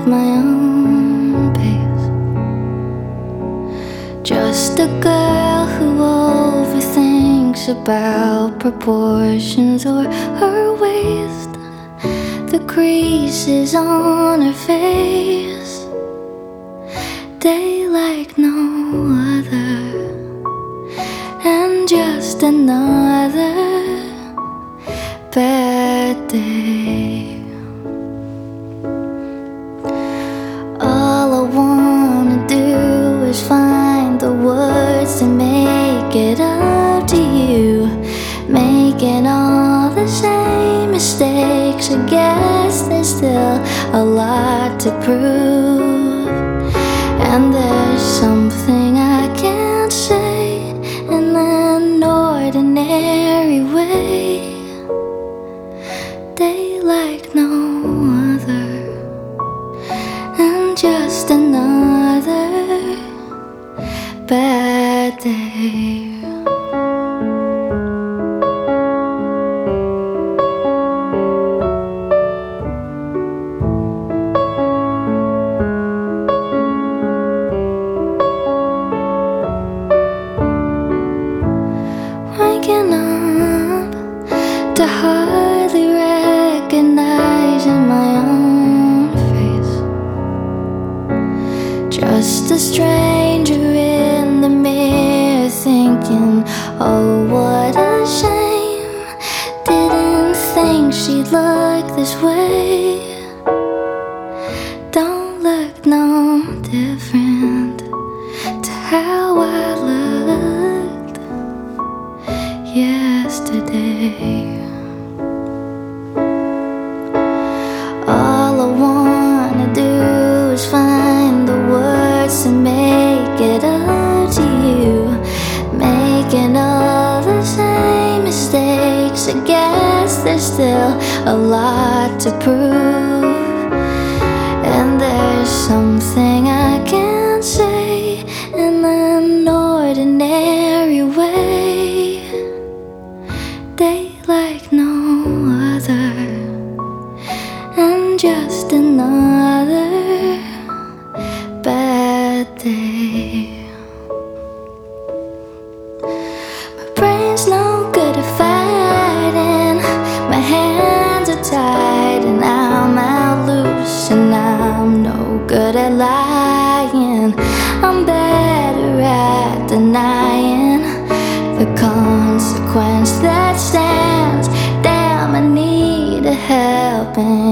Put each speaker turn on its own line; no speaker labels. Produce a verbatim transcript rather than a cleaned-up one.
my own pace. Just a girl who overthinks about proportions or her waist, the creases on her face. Day like no other, and just another bad day. All I wanna do is find the words to make it up to you, making all the same mistakes. I guess there's still a lot to prove, and there's something I can't say in an ordinary way. Day like no other, and just another bad day. Waking up to hardly recognizing my own face, just a stranger in the mirror thinking, oh what a shame, didn't think she'd look this way. Don't look no different to how I looked yesterday. All I wanna do is find the words to make it up to you, making all the same mistakes. I guess there's still a lot to prove, and there's something I can't say in an ordinary way. Day like no other, and just another bad day. My brain's no good at fighting, my hands are tied and I'm out loose, and I'm no good at lying. I'm better at denying the consequence that stands. Damn, I need a helping